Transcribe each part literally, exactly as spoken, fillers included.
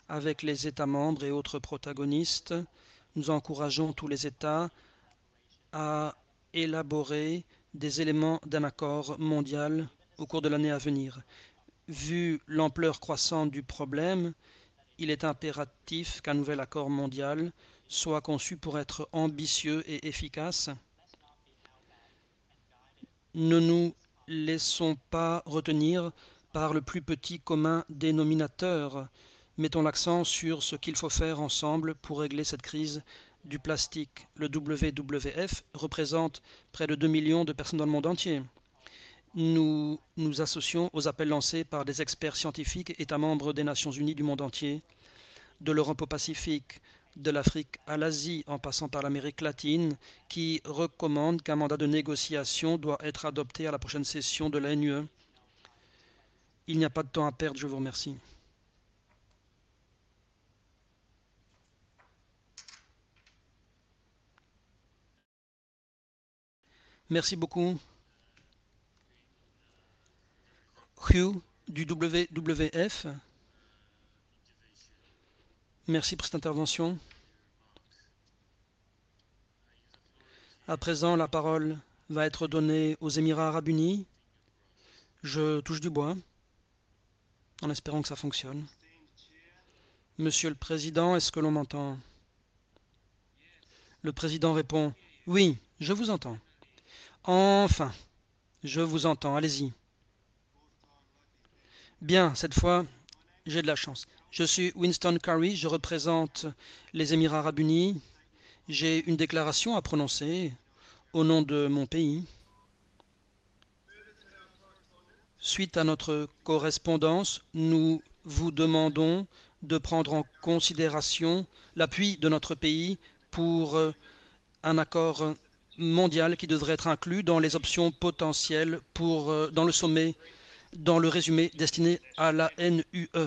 avec les États membres et autres protagonistes. Nous encourageons tous les États à élaborer des éléments d'un accord mondial au cours de l'année à venir. Vu l'ampleur croissante du problème, il est impératif qu'un nouvel accord mondial soit conçu pour être ambitieux et efficace. Ne nous laissons pas retenir par le plus petit commun dénominateur. Mettons l'accent sur ce qu'il faut faire ensemble pour régler cette crise du plastique. Le W W F représente près de deux millions de personnes dans le monde entier. Nous nous associons aux appels lancés par des experts scientifiques, États membres des Nations Unies du monde entier, de l'Europe au Pacifique, de l'Afrique à l'Asie, en passant par l'Amérique latine, qui recommandent qu'un mandat de négociation doit être adopté à la prochaine session de l'A N U E. Il n'y a pas de temps à perdre, je vous remercie. Merci beaucoup. Hugh du W W F. Merci pour cette intervention. À présent, la parole va être donnée aux Émirats arabes unis. Je touche du bois, en espérant que ça fonctionne. Monsieur le Président, est-ce que l'on m'entend? Le Président répond « Oui, je vous entends. » Enfin, je vous entends, allez-y. Bien, cette fois, j'ai de la chance. Je suis Winston Curry, je représente les Émirats arabes unis. J'ai une déclaration à prononcer au nom de mon pays. Suite à notre correspondance, nous vous demandons de prendre en considération l'appui de notre pays pour un accord mondial qui devrait être inclus dans les options potentielles pour, dans le sommet, dans le résumé destiné à la N U E.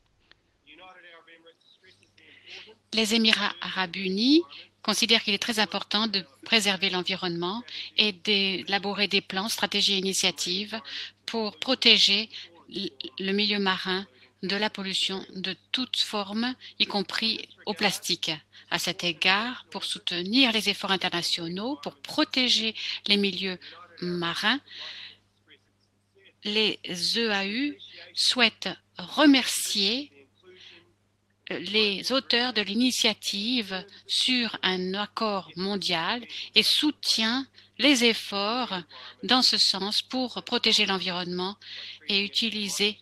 Les Émirats arabes unis considèrent qu'il est très important de préserver l'environnement et d'élaborer des plans, stratégies et initiatives pour protéger le milieu marin de la pollution de toute forme, y compris au plastique. À cet égard, pour soutenir les efforts internationaux, pour protéger les milieux marins, les E A U souhaitent remercier les auteurs de l'initiative sur un accord mondial et soutient les efforts dans ce sens pour protéger l'environnement et utiliser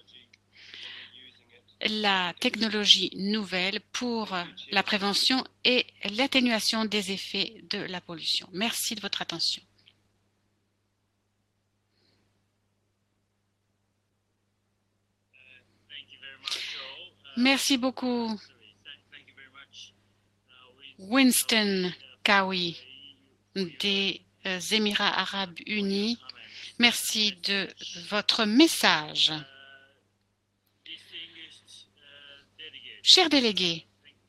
la technologie nouvelle pour la prévention et l'atténuation des effets de la pollution. Merci de votre attention. Merci beaucoup, Winston Curry des Émirats arabes unis. Merci de votre message. Chers délégués,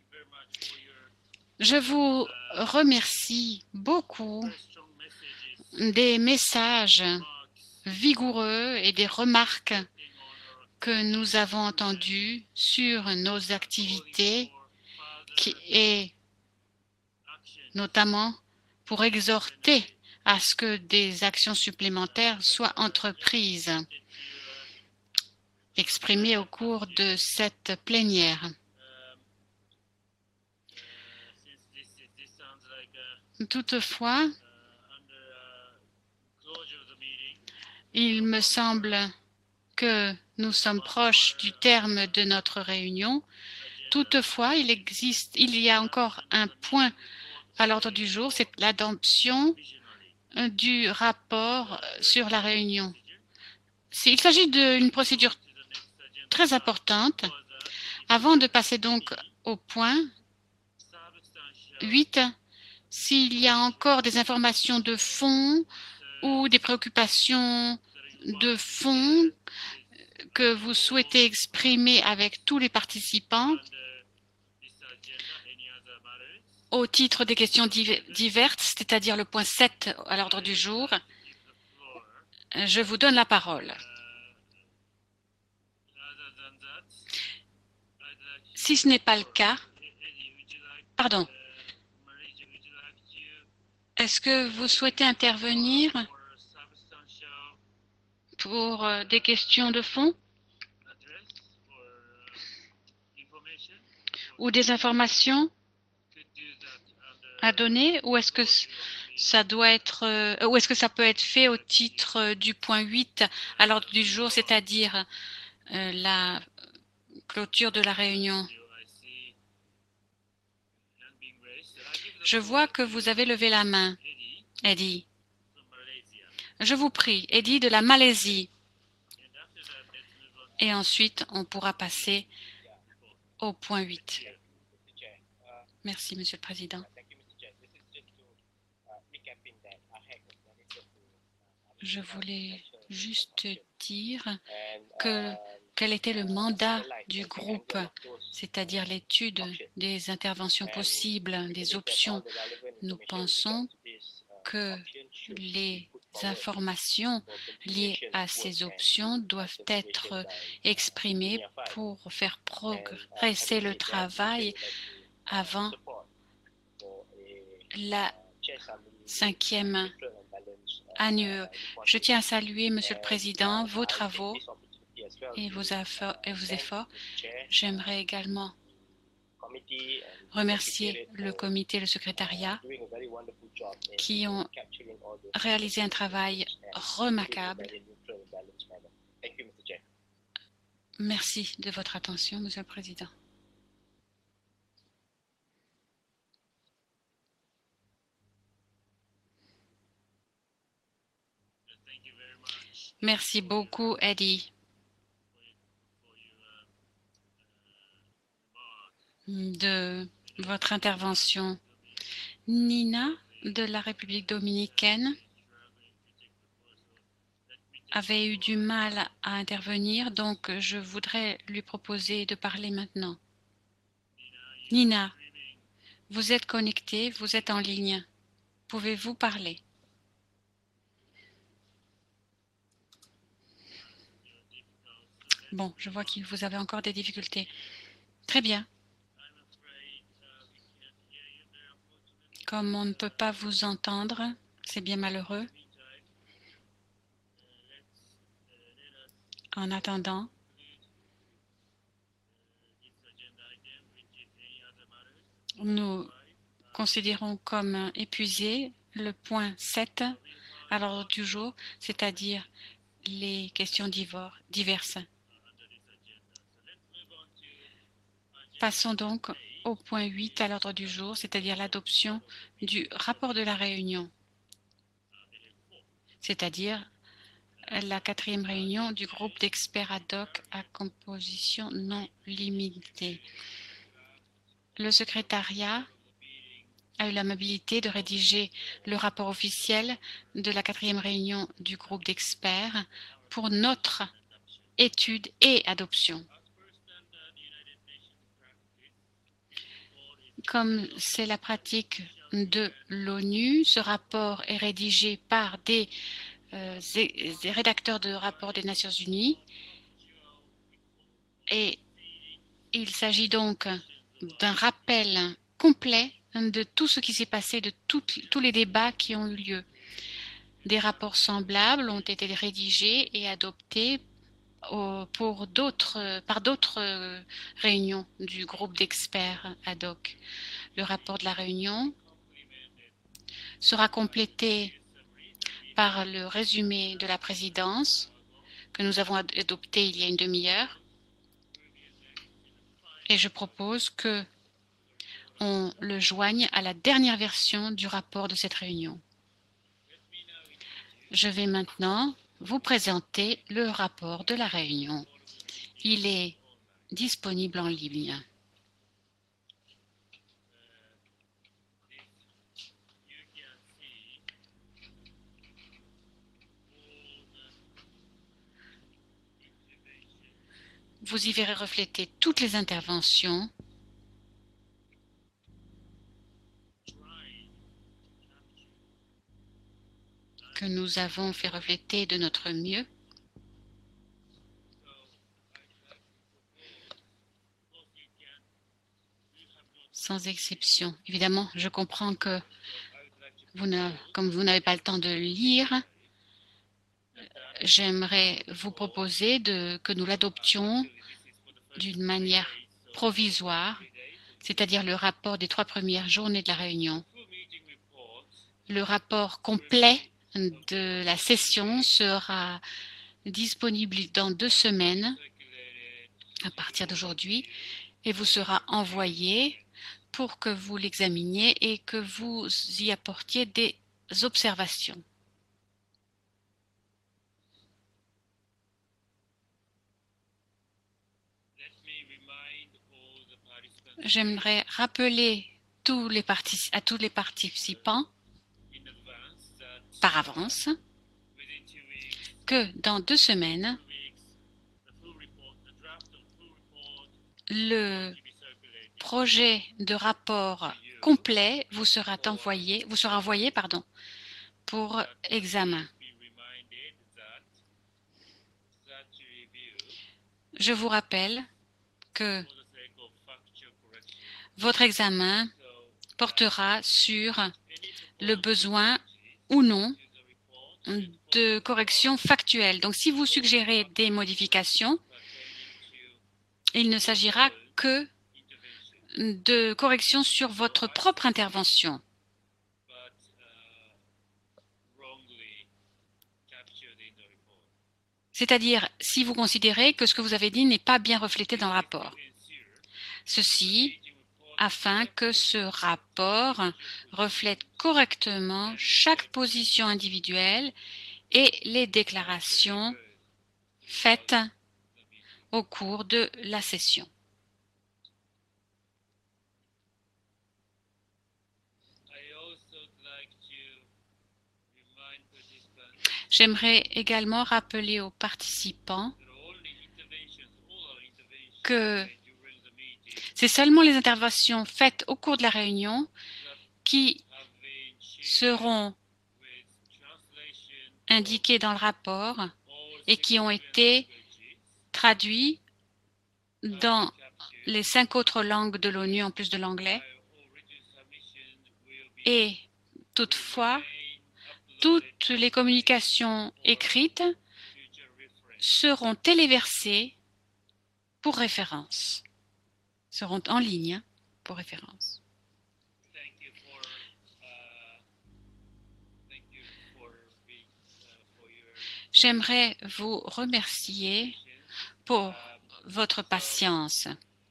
je vous remercie beaucoup des messages vigoureux et des remarques que nous avons entendues sur nos activités qui, et notamment pour exhorter à ce que des actions supplémentaires soient entreprises, exprimées au cours de cette plénière. Toutefois, il me semble que nous sommes proches du terme de notre réunion. Toutefois, il existe, il y a encore un point à l'ordre du jour, c'est l'adoption du rapport sur la réunion. Il s'agit d'une procédure très importante. Avant de passer donc au point huit, s'il y a encore des informations de fond ou des préoccupations de fond que vous souhaitez exprimer avec tous les participants au titre des questions diverses, c'est-à-dire le point sept à l'ordre du jour, je vous donne la parole. Si ce n'est pas le cas, pardon, est-ce que vous souhaitez intervenir pour euh, des questions de fond ou des informations à donner, ou est-ce que ça doit être, euh, ou est-ce que ça peut être fait au titre euh, du point huit à l'ordre du jour, c'est-à-dire euh, la clôture de la réunion? Je vois que vous avez levé la main, Eddie. Je vous prie, Eddie de la Malaisie. Et ensuite, on pourra passer au point huit. Merci, Monsieur le Président. Je voulais juste dire que quel était le mandat du groupe, c'est-à-dire l'étude des interventions possibles, des options. Nous pensons que les informations liées à ces options doivent être exprimées pour faire progresser le travail avant la cinquième année. Je tiens à saluer, Monsieur le Président, vos travaux et vos, et vos efforts. J'aimerais également remercier le comité et le secrétariat qui ont réalisé un travail remarquable. Merci de votre attention, Monsieur le Président. Merci beaucoup, Eddie, de votre intervention. Nina, de la République dominicaine, avait eu du mal à intervenir, donc je voudrais lui proposer de parler maintenant. Nina, vous êtes connectée, vous êtes en ligne. Pouvez-vous parler? Bon, je vois que vous avez encore des difficultés. Très bien. Comme on ne peut pas vous entendre, c'est bien malheureux. En attendant, nous considérons comme épuisé le point sept à l'ordre du jour, c'est-à-dire les questions diverses. Passons donc au point huit à l'ordre du jour, c'est-à-dire l'adoption du rapport de la réunion, c'est-à-dire la quatrième réunion du groupe d'experts ad hoc à composition non limitée. Le secrétariat a eu l'amabilité de rédiger le rapport officiel de la quatrième réunion du groupe d'experts pour notre étude et adoption. Comme c'est la pratique de l'ONU, ce rapport est rédigé par des, euh, des rédacteurs de rapports des Nations Unies et il s'agit donc d'un rappel complet de tout ce qui s'est passé, de tout, tous les débats qui ont eu lieu. Des rapports semblables ont été rédigés et adoptés au, pour d'autres, par d'autres réunions du groupe d'experts ad hoc. Le rapport de la réunion sera complété par le résumé de la présidence que nous avons adopté il y a une demi-heure. Et je propose que on le joigne à la dernière version du rapport de cette réunion. Je vais maintenant vous présenter le rapport de la réunion. Il est disponible en ligne. Vous y verrez refléter toutes les interventions que nous avons fait refléter de notre mieux. sans exception. Évidemment, je comprends que vous ne, comme vous n'avez pas le temps de lire, j'aimerais vous proposer de, que nous l'adoptions d'une manière provisoire, c'est-à-dire le rapport des trois premières journées de la réunion. Le rapport complet de la session sera disponible dans deux semaines à partir d'aujourd'hui et vous sera envoyé pour que vous l'examiniez et que vous y apportiez des observations. J'aimerais rappeler tous les à tous les participants par avance que dans deux semaines, le projet de rapport complet vous sera envoyé, vous sera envoyé pardon, pour examen. Je vous rappelle que votre examen portera sur le besoin ou non de corrections factuelles. Donc, si vous suggérez des modifications, il ne s'agira que de corrections sur votre propre intervention. C'est-à-dire, si vous considérez que ce que vous avez dit n'est pas bien reflété dans le rapport. Ceci afin que ce rapport reflète correctement chaque position individuelle et les déclarations faites au cours de la session. J'aimerais également rappeler aux participants que c'est seulement les interventions faites au cours de la réunion qui seront indiquées dans le rapport et qui ont été traduites dans les cinq autres langues de l'ONU en plus de l'anglais. Et toutefois, toutes les communications écrites seront téléversées pour référence, seront en ligne pour référence. J'aimerais vous remercier pour votre patience.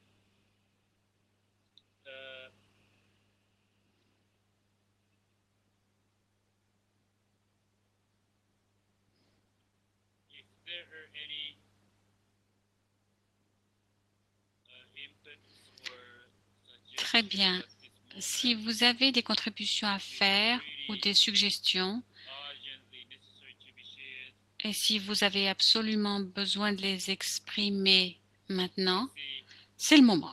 Très bien. Si vous avez des contributions à faire ou des suggestions, et si vous avez absolument besoin de les exprimer maintenant, c'est le moment.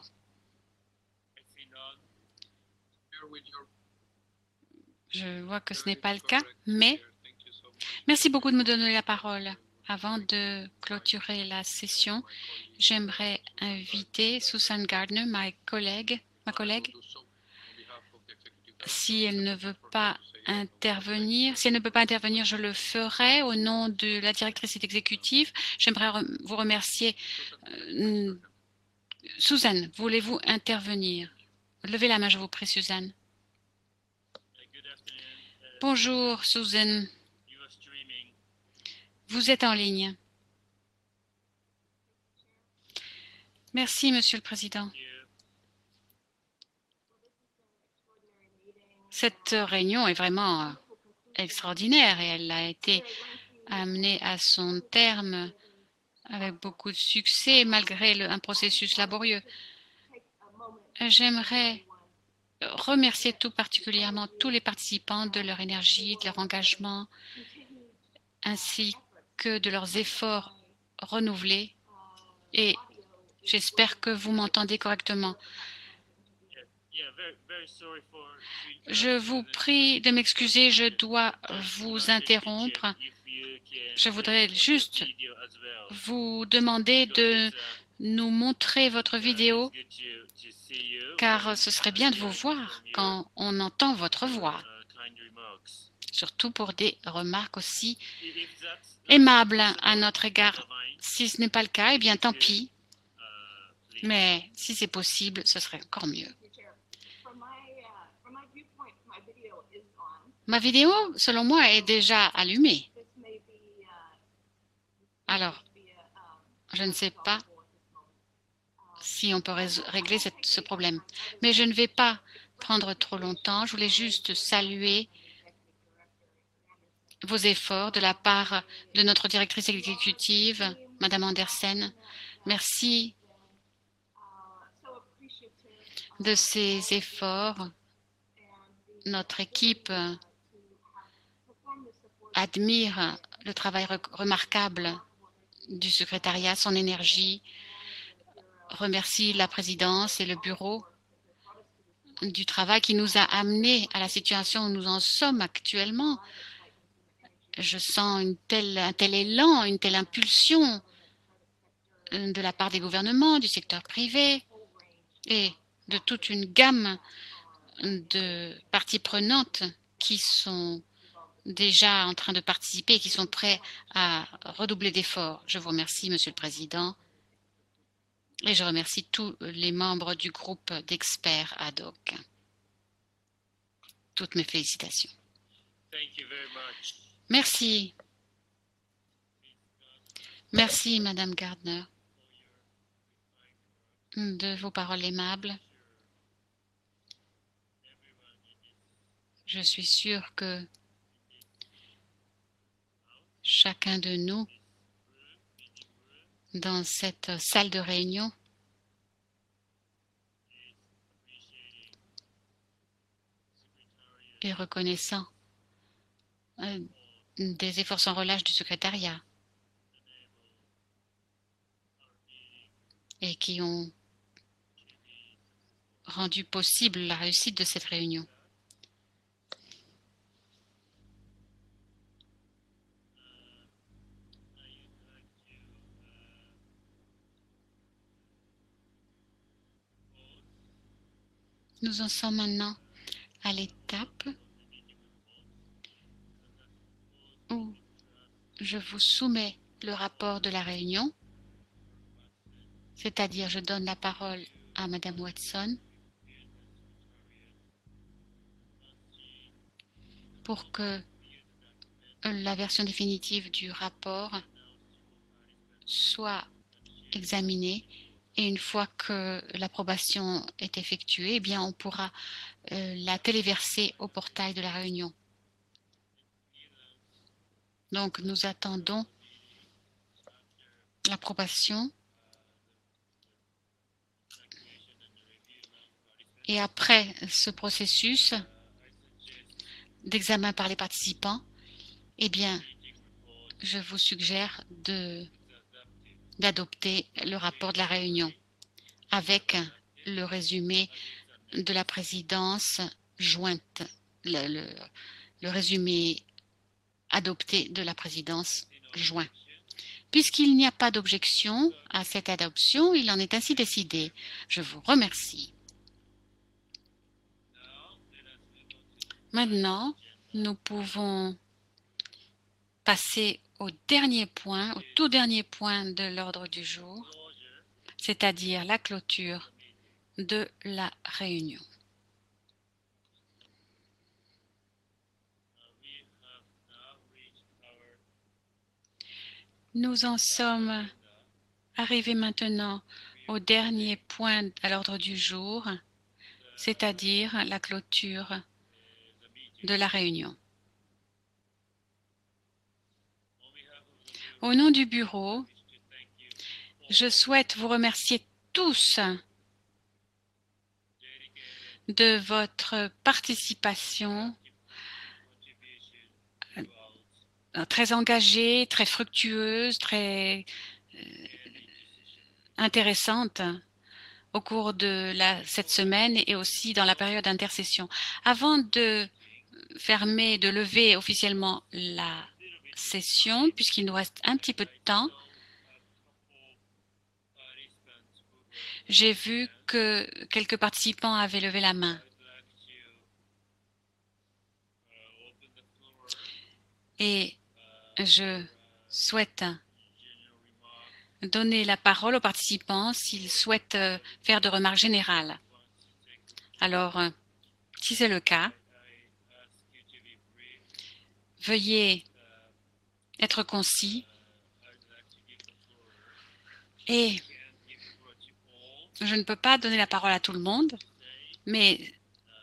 Je vois que ce n'est pas le cas, mais merci beaucoup de me donner la parole. Avant de clôturer la session, j'aimerais inviter Susan Gardner, ma collègue, ma collègue, si elle ne veut pas intervenir. Si elle ne peut pas intervenir, je le ferai au nom de la directrice exécutive. J'aimerais vous remercier. Euh, Suzanne, voulez-vous intervenir? Levez la main, je vous prie, Suzanne. Bonjour, Suzanne. Vous êtes en ligne. Merci, Monsieur le Président. Cette réunion est vraiment extraordinaire et elle a été amenée à son terme avec beaucoup de succès malgré le, un processus laborieux. J'aimerais remercier tout particulièrement tous les participants de leur énergie, de leur engagement, ainsi que de leurs efforts renouvelés. Et j'espère que vous m'entendez correctement. Je vous prie de m'excuser, je dois vous interrompre. Je voudrais juste vous demander de nous montrer votre vidéo car ce serait bien de vous voir quand on entend votre voix, surtout pour des remarques aussi aimables à notre égard. Si ce n'est pas le cas, eh bien tant pis, mais si c'est possible, ce serait encore mieux. Ma vidéo, selon moi, est déjà allumée. Alors, je ne sais pas si on peut régler cette, ce problème. Mais je ne vais pas prendre trop longtemps. Je voulais juste saluer vos efforts de la part de notre directrice exécutive, Madame Andersen. Merci de ces efforts. Notre équipe admire le travail remarquable du secrétariat, son énergie, remercie la présidence et le bureau du travail qui nous a amenés à la situation où nous en sommes actuellement. Je sens une telle, un tel élan, une telle impulsion de la part des gouvernements, du secteur privé et de toute une gamme de parties prenantes qui sont déjà en train de participer et qui sont prêts à redoubler d'efforts. Je vous remercie, Monsieur le Président, et je remercie tous les membres du groupe d'experts ad hoc. Toutes mes félicitations. Merci. Merci, Madame Gardner, de vos paroles aimables. Je suis sûre que chacun de nous, dans cette salle de réunion, est reconnaissant des efforts sans relâche du secrétariat et qui ont rendu possible la réussite de cette réunion. Nous en sommes maintenant à l'étape où je vous soumets le rapport de la réunion, c'est-à-dire je donne la parole à Madame Watson pour que la version définitive du rapport soit examinée. Et une fois que l'approbation est effectuée, eh bien, on pourra euh, la téléverser au portail de la réunion. Donc, nous attendons l'approbation. Et après ce processus d'examen par les participants, eh bien, je vous suggère de d'adopter le rapport de la réunion avec le résumé de la présidence jointe, le, le, le résumé adopté de la présidence jointe. Puisqu'il n'y a pas d'objection à cette adoption, il en est ainsi décidé. Je vous remercie. Maintenant, nous pouvons passer au dernier point, au tout dernier point de l'ordre du jour, c'est-à-dire la clôture de la réunion. Nous en sommes arrivés maintenant au dernier point à l'ordre du jour, c'est-à-dire la clôture de la réunion. Au nom du bureau, je souhaite vous remercier tous de votre participation très engagée, très fructueuse, très euh, intéressante au cours de la, cette semaine et aussi dans la période d'intercession. Avant de fermer, de lever officiellement la session, puisqu'il nous reste un petit peu de temps, J'ai vu que quelques participants avaient levé la main. Et je souhaite donner la parole aux participants s'ils souhaitent faire de remarques générales. Alors, si c'est le cas, veuillez être concis et je ne peux pas donner la parole à tout le monde, mais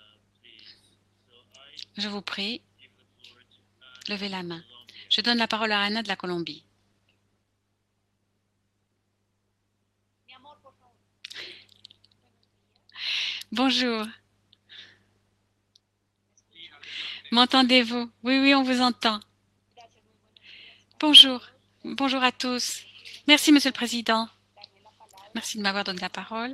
je vous prie, levez la main. Je donne la parole à Anna de la Colombie. Bonjour. M'entendez-vous? Oui, oui, on vous entend. Bonjour. Bonjour à tous. Merci, Monsieur le Président. Merci de m'avoir donné la parole.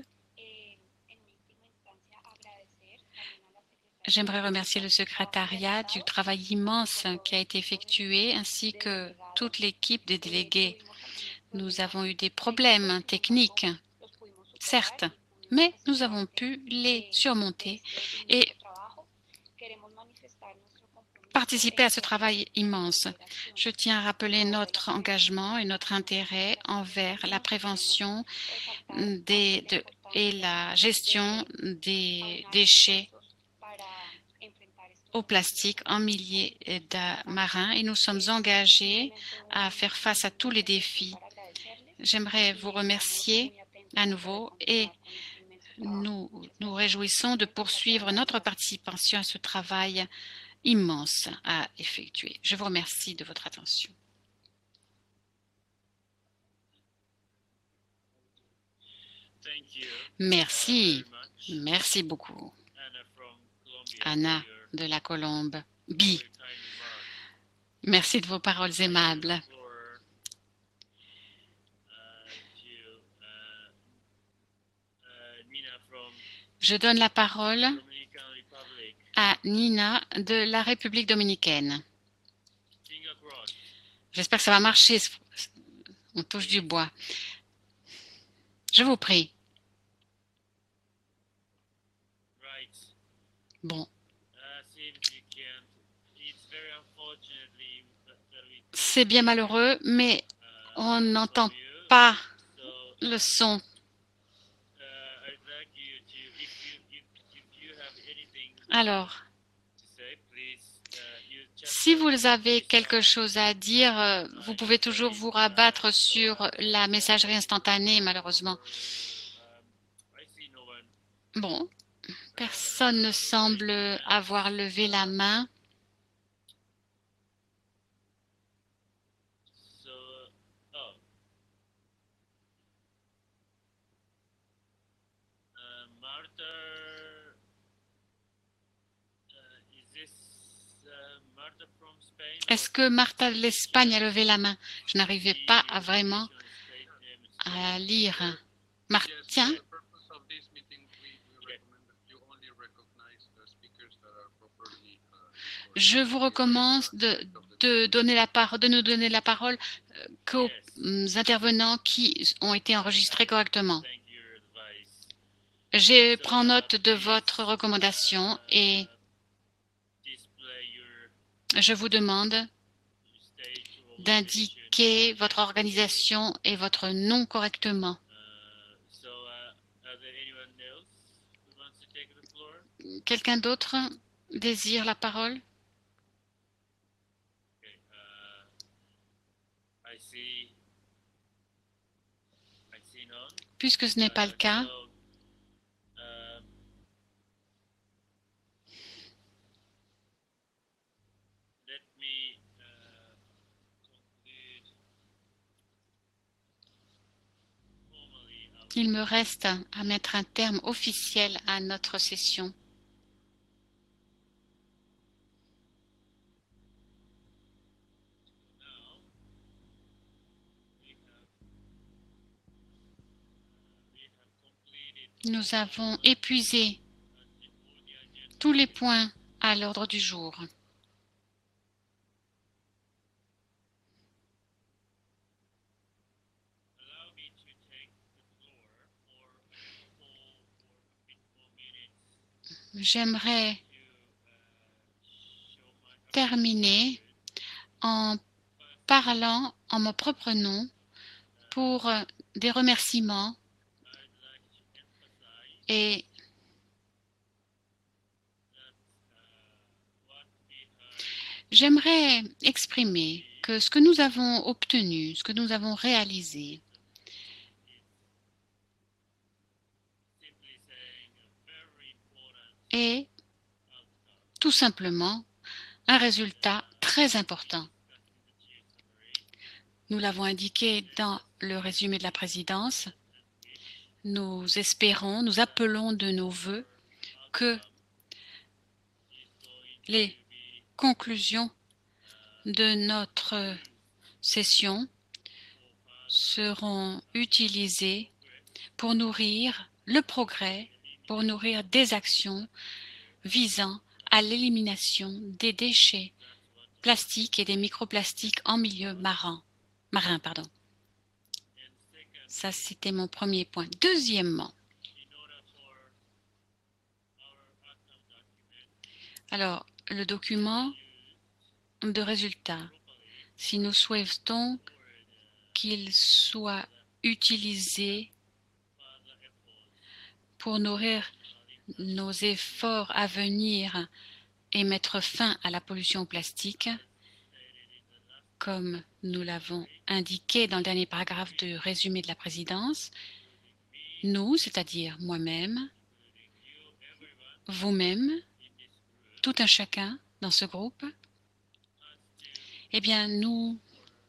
J'aimerais remercier le secrétariat du travail immense qui a été effectué, ainsi que toute l'équipe des délégués. Nous avons eu des problèmes techniques, certes, mais nous avons pu les surmonter et participer à ce travail immense. Je tiens à rappeler notre engagement et notre intérêt envers la prévention des, de, et la gestion des déchets au plastique en milieu marins et nous sommes engagés à faire face à tous les défis. J'aimerais vous remercier à nouveau et nous nous réjouissons de poursuivre notre participation à ce travail immense à effectuer. Je vous remercie de votre attention. Merci, merci beaucoup. Anna de la Colombe. Bi. Merci de vos paroles aimables. Je donne la parole à Nina de la République dominicaine. J'espère que ça va marcher. On touche du bois. Je vous prie. Bon. C'est bien malheureux, mais on n'entend pas le son. Alors, si vous avez quelque chose à dire, vous pouvez toujours vous rabattre sur la messagerie instantanée, malheureusement. Bon, personne ne semble avoir levé la main. Est-ce que Martha de l'Espagne a levé la main? Je n'arrivais pas à vraiment à lire. Martien? Je vous recommande de, de, donner la parole, de nous donner la parole qu'aux intervenants qui ont été enregistrés correctement. Je prends note de votre recommandation et je vous demande d'indiquer votre organisation et votre nom correctement. Quelqu'un d'autre désire la parole? Puisque ce n'est pas le cas, il me reste à mettre un terme officiel à notre session. Nous avons épuisé tous les points à l'ordre du jour. j'aimerais terminer en parlant en mon propre nom pour des remerciements et j'aimerais exprimer que ce que nous avons obtenu, ce que nous avons réalisé, est tout simplement un résultat très important. Nous l'avons indiqué dans le résumé de la présidence. Nous espérons, nous appelons de nos vœux que les conclusions de notre session seront utilisées pour nourrir le progrès, pour nourrir des actions visant à l'élimination des déchets plastiques et des microplastiques en milieu marin. marin pardon. Ça, c'était mon premier point. Deuxièmement, alors, le document de résultats, si nous souhaitons qu'il soit utilisé pour nourrir nos efforts à venir et mettre fin à la pollution plastique, comme nous l'avons indiqué dans le dernier paragraphe du résumé de la présidence, nous, c'est-à-dire moi-même, vous-même, tout un chacun dans ce groupe, eh bien, nous,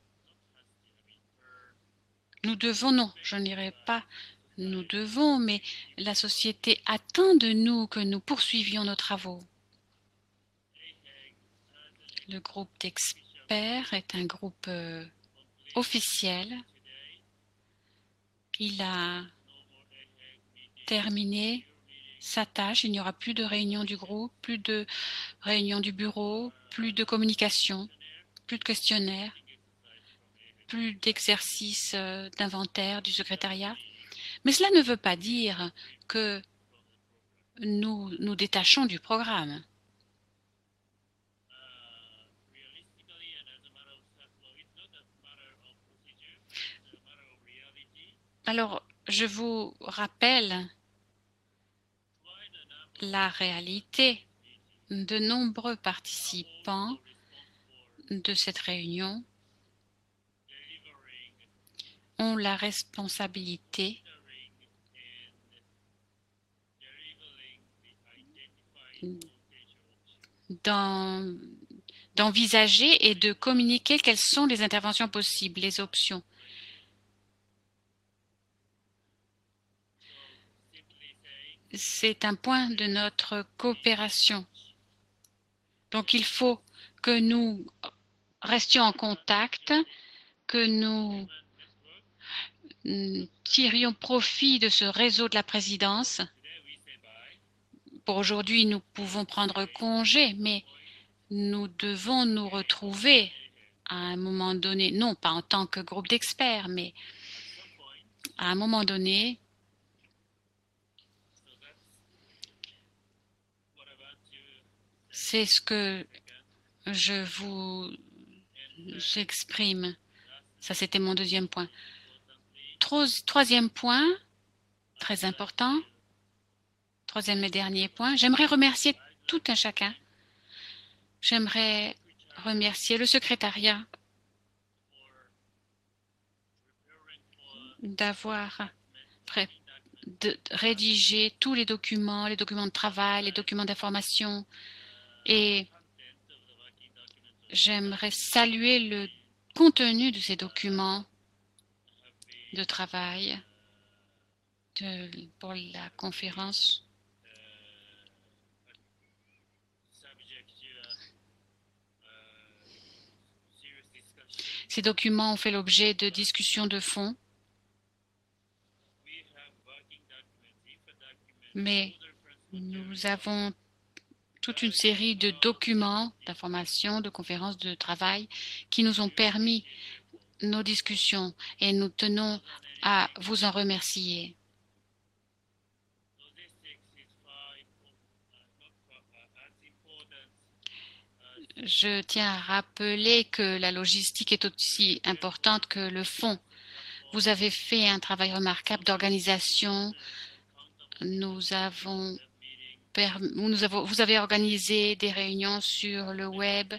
nous devons, non, je n'irai pas, nous devons, mais la société attend de nous que nous poursuivions nos travaux. Le groupe d'experts est un groupe euh, officiel. Il a terminé sa tâche. Il n'y aura plus de réunion du groupe, plus de réunion du bureau, plus de communication, plus de questionnaires, plus d'exercices euh, d'inventaire du secrétariat. Mais cela ne veut pas dire que nous nous détachons du programme. Alors, je vous rappelle la réalité. De nombreux participants de cette réunion ont la responsabilité d'envisager et de communiquer quelles sont les interventions possibles, les options. C'est un point de notre coopération. Donc, il faut que nous restions en contact, que nous tirions profit de ce réseau de la présidence. Pour aujourd'hui, nous pouvons prendre congé, mais nous devons nous retrouver à un moment donné, non pas en tant que groupe d'experts, mais à un moment donné, c'est ce que je vous exprime. Ça, c'était mon deuxième point. Troisième point, très important, troisième et dernier point, j'aimerais remercier tout un chacun. J'aimerais remercier le secrétariat d'avoir de rédigé tous les documents, les documents de travail, les documents d'information, et j'aimerais saluer le contenu de ces documents de travail de, pour la conférence. Ces documents ont fait l'objet de discussions de fond, mais nous avons toute une série de documents, d'informations, de conférences de travail qui nous ont permis nos discussions et nous tenons à vous en remercier. Je tiens à rappeler que la logistique est aussi importante que le fond. Vous avez fait un travail remarquable d'organisation. Nous avons, nous avons, vous avez organisé des réunions sur le web.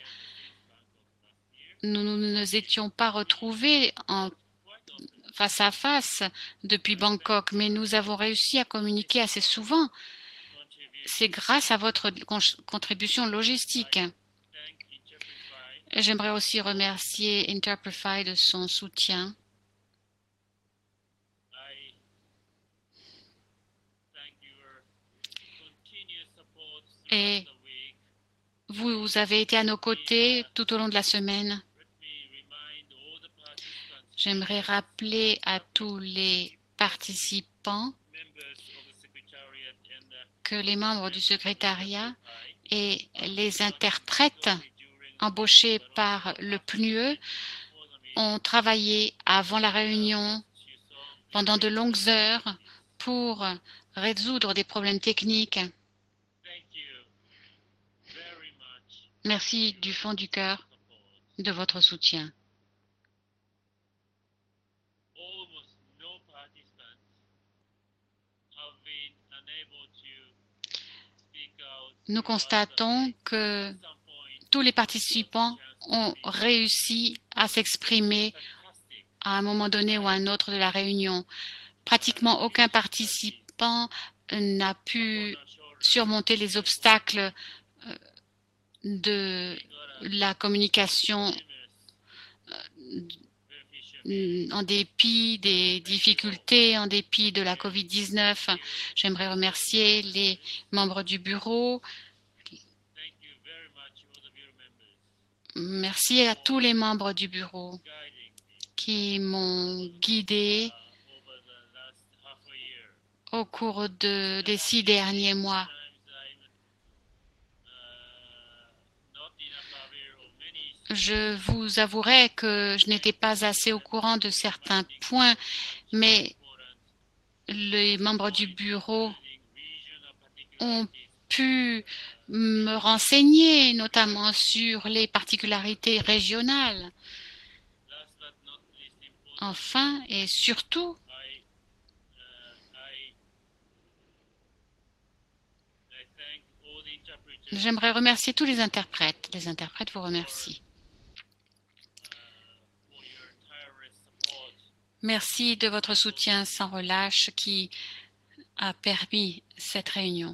Nous ne nous étions pas retrouvés en face à face depuis Bangkok, mais nous avons réussi à communiquer assez souvent. C'est grâce à votre contribution logistique. J'aimerais aussi remercier Interprify de son soutien. Et vous avez été à nos côtés tout au long de la semaine. J'aimerais rappeler à tous les participants que les membres du secrétariat et les interprètes embauchés par le P N U E ont travaillé avant la réunion pendant de longues heures pour résoudre des problèmes techniques. Merci du fond du cœur de votre soutien. Nous constatons que tous les participants ont réussi à s'exprimer à un moment donné ou à un autre de la réunion. Pratiquement aucun participant n'a pu surmonter les obstacles de la communication en dépit des difficultés, en dépit de la COVID dix-neuf. J'aimerais remercier les membres du bureau. Merci à tous les membres du bureau qui m'ont guidé au cours de, des six derniers mois. Je vous avouerai que je n'étais pas assez au courant de certains points, mais les membres du bureau ont pu me renseigner, notamment sur les particularités régionales. Enfin et surtout, j'aimerais remercier tous les interprètes. Les interprètes vous remercient. Merci de votre soutien sans relâche qui a permis cette réunion.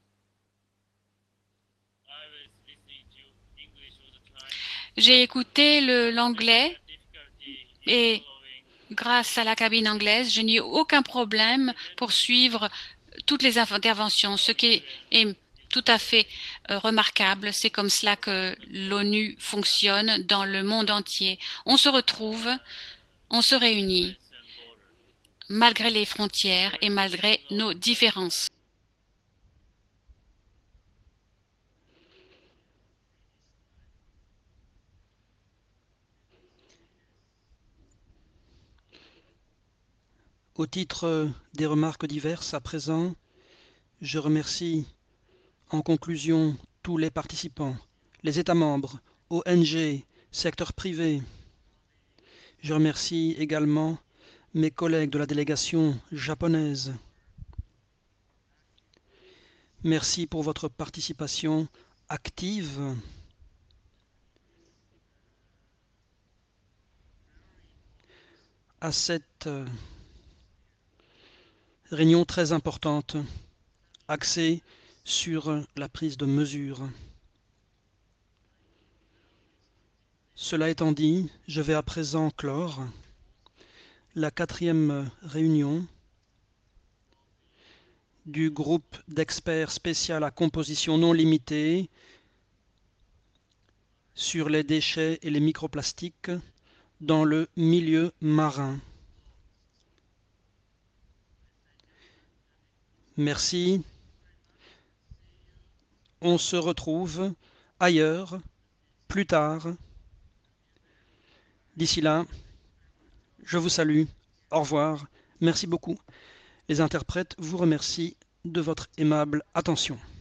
J'ai écouté l'anglais et grâce à la cabine anglaise, je n'ai eu aucun problème pour suivre toutes les interventions, ce qui est tout à fait euh, remarquable. C'est comme cela que l'ONU fonctionne dans le monde entier. On se retrouve, on se réunit, malgré les frontières et malgré nos différences. Au titre des remarques diverses à présent, je remercie en conclusion tous les participants, les États membres, O N G, secteur privé. Je remercie également mes collègues de la délégation japonaise. Merci pour votre participation active. À cette réunion très importante, axée sur la prise de mesures. Cela étant dit, je vais à présent clore la quatrième réunion du groupe d'experts spécial à composition non limitée sur les déchets et les microplastiques dans le milieu marin. Merci. On se retrouve ailleurs, plus tard. D'ici là, je vous salue. Au revoir. Merci beaucoup. Les interprètes vous remercient de votre aimable attention.